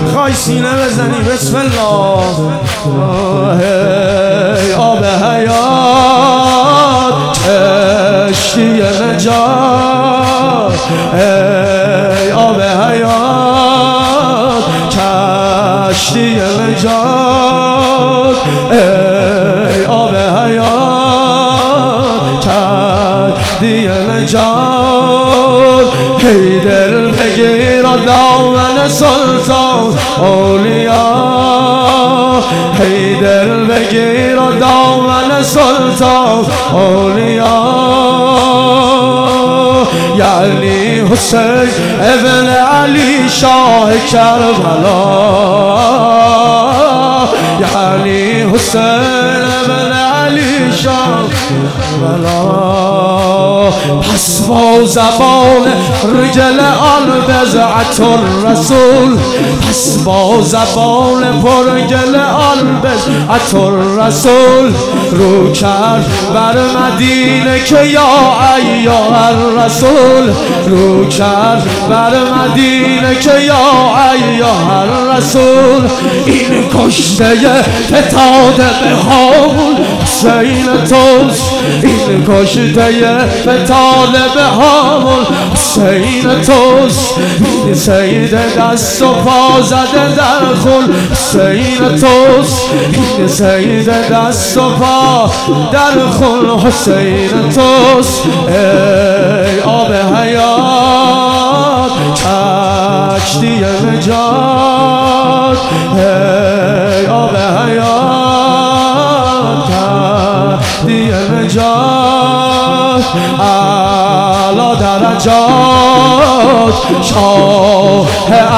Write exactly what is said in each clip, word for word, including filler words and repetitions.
خواهی سینه بزنی بسم الله. ای آب حیات کشتی نجات، ای آب حیات کشتی نجات، ای آب حیات کشتی نجات. ای دل بگیر و دامن سلطان اولیا، ای دل بگیر و دامن سلطان اولیا. یعنی حسین ابن علی شاه کربلا، یعنی حسین ابن علی شاه کربلا. پس با زبان رجل آن بضعت الرسول، پس با زبان پرگل آن بضعت الرسول رو کرد بر مدینه که یا ایها الرسول، رو کرد بر مدینه که یا ایها الرسول. این کشته فتاده به هامون حسین توست، این کشته فتاده به هامون حسین توست. این سید دست و پا زده در خون حسین توست، این سید دست و پا در خون حسین توست. ای آب حیات کشتی نجات، ای آب حیات کشتی نجات. اعلی درجات شاه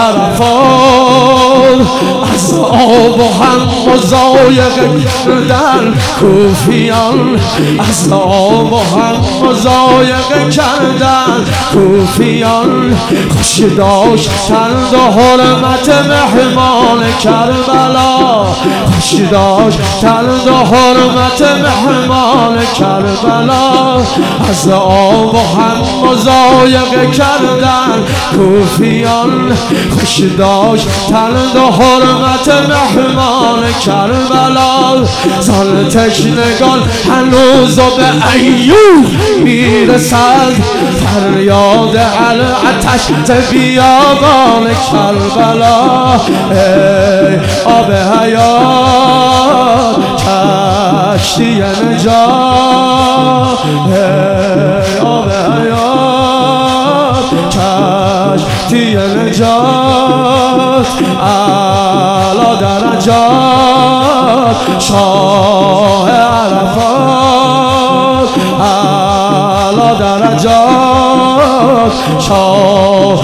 عرفات، از آب و هم مضایقه کردن کوفیان، از آب و هم مضایقه کردن کوفیان. خوش داشتند و حرمت مهمان کربلا، خوش داشتند و حرمت مهمان کربلا. از آب و هم مضایقه کردن کوفیان، خوش داشتند و حرمت مهمان کربلا. زان تشنگان هنوز به ایوب میرسد فریاد العطش ز بیابان کربلا. ای آب حیات کشتی نجات، ای آب حیات کشتی نجات. اعلی درجات شاه عرفات، اعلی درجات شاه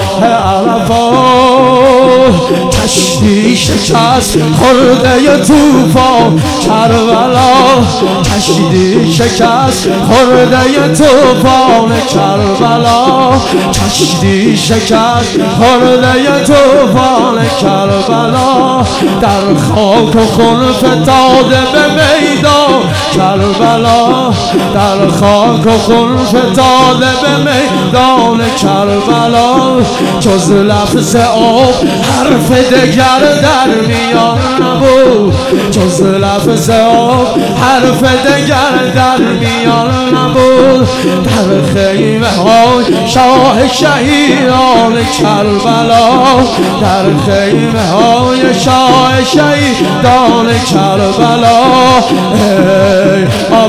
عرفات. کشتی شکست خورده طوفان کربلا، کشتی شکست خورده طوفان کربلا، کشتی شکست خورده طوفان کربلا. در خاک و خون فتاده به میدان کربلا، در خاک و خون فتاده به میدان کربلا. جز لفظ آب حرف دگر در میان نبود، جز لفظ آب حرف دگر در میان نبود. در خیمه های شاه شهیدان کربلا، در خیمه های شاه شهیدان کربلا. ای آب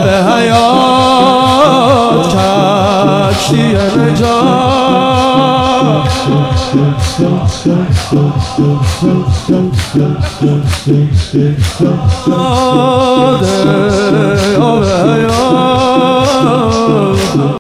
حیات کشتی نجات، آب حیات.